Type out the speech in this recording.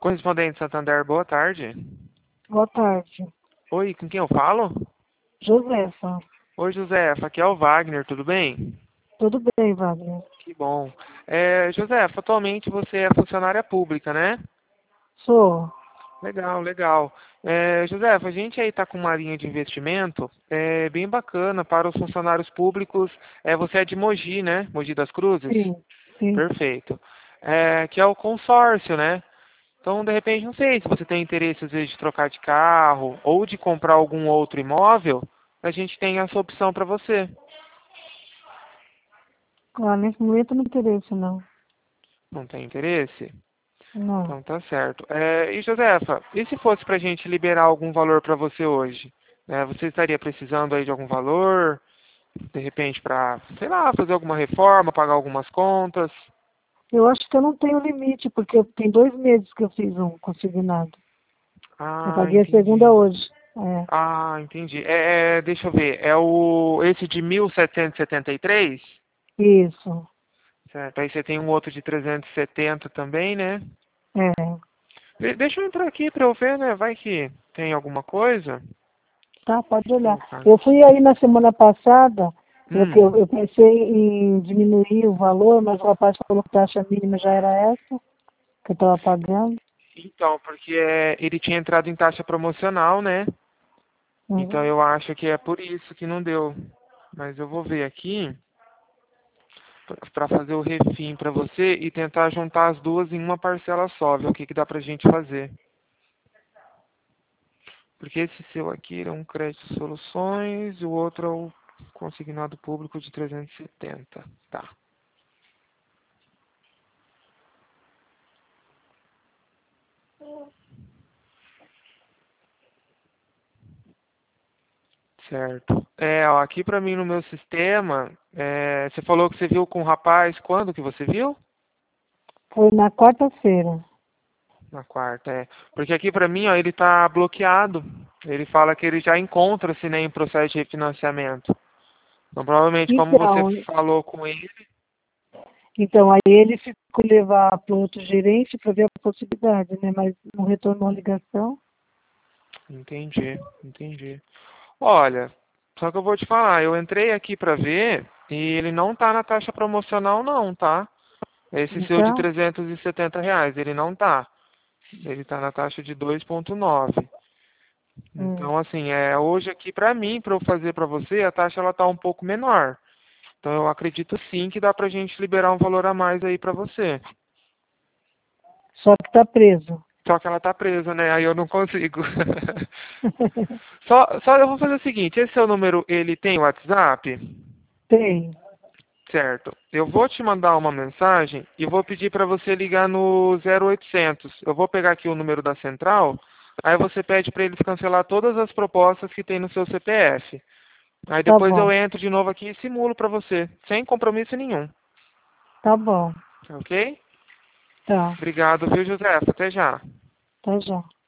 Correspondente Santander, boa tarde. Boa tarde. Oi, com quem eu falo? Josefa. Oi, Josefa, aqui é o Wagner, tudo bem? Tudo bem, Wagner? Que bom. Josefa, atualmente você é funcionária pública, né? Sou. Legal, legal. Josefa, a gente aí está com uma linha de investimento bem bacana para os funcionários públicos. Você é de Mogi, né? Mogi das Cruzes? Sim, sim. Perfeito. Que é o consórcio, né? Então, de repente, não sei se você tem interesse, às vezes, de trocar de carro ou de comprar algum outro imóvel, a gente tem essa opção para você. Ah, nesse momento não interesse, não. Não tem interesse? Não. Então, tá certo. E, Josefa, e se fosse para a gente liberar algum valor para você hoje? Você estaria precisando aí de algum valor, de repente, para, sei lá, fazer alguma reforma, pagar algumas contas? Eu acho que eu não tenho limite, porque tem 2 meses que eu fiz um consignado. Eu Ah, paguei a segunda entendi. hoje. É, Ah, entendi. Deixa eu ver, esse de 1.773? isso. Certo. Aí você tem um outro de 370 também, né? É. Deixa eu entrar aqui para eu ver, né? Vai que tem alguma coisa. Tá, pode Deixa eu olhar. colocar Eu fui aqui. aí na semana passada, eu Hum. pensei em diminuir o valor, mas o rapaz falou que a taxa mínima já era essa, que eu estava pagando. Então, porque ele tinha entrado em taxa promocional, né? Então Uhum. eu acho que é por isso que não deu. Mas eu vou ver aqui para fazer o refim para você e tentar juntar as duas em uma parcela só, ver o que dá pra gente fazer. Porque esse seu aqui é um crédito soluções e o outro é o consignado público de 370. Tá. Certo. Ó, aqui pra mim no meu sistema, você falou que você viu com o rapaz, quando que você viu? Foi na quarta-feira. Na quarta, é. Porque aqui pra mim, ó, ele tá bloqueado. Ele fala que ele já encontra-se, né, em processo de refinanciamento. Então, provavelmente, como você Então, falou com ele. Então, aí ele ficou levar para o outro gerente para ver a possibilidade, né? Mas não retornou a ligação. Entendi, entendi. Olha, só que eu vou te falar, eu entrei aqui pra ver e ele não tá na taxa promocional não, tá? Esse seu de Então, R$ 370, ele não tá. Ele tá na taxa de 2,9. hum, Então, assim, hoje aqui pra mim, pra eu fazer pra você, a taxa ela tá um pouco menor. Então, eu acredito sim que dá pra gente liberar um valor a mais aí pra você. só que está preso. Só que ela tá presa, né? Aí eu não consigo. Só eu vou fazer o seguinte, esse seu número, ele tem WhatsApp? Tem. Certo. Eu vou te mandar uma mensagem e vou pedir para você ligar no 0800. Eu vou pegar aqui o número da central, aí você pede para eles cancelar todas as propostas que tem no seu CPF. Aí Tá depois eu bom, entro de novo aqui e simulo para você, sem compromisso nenhum. tá bom. Ok? Tá, Obrigado, viu, José? Até já. tá já.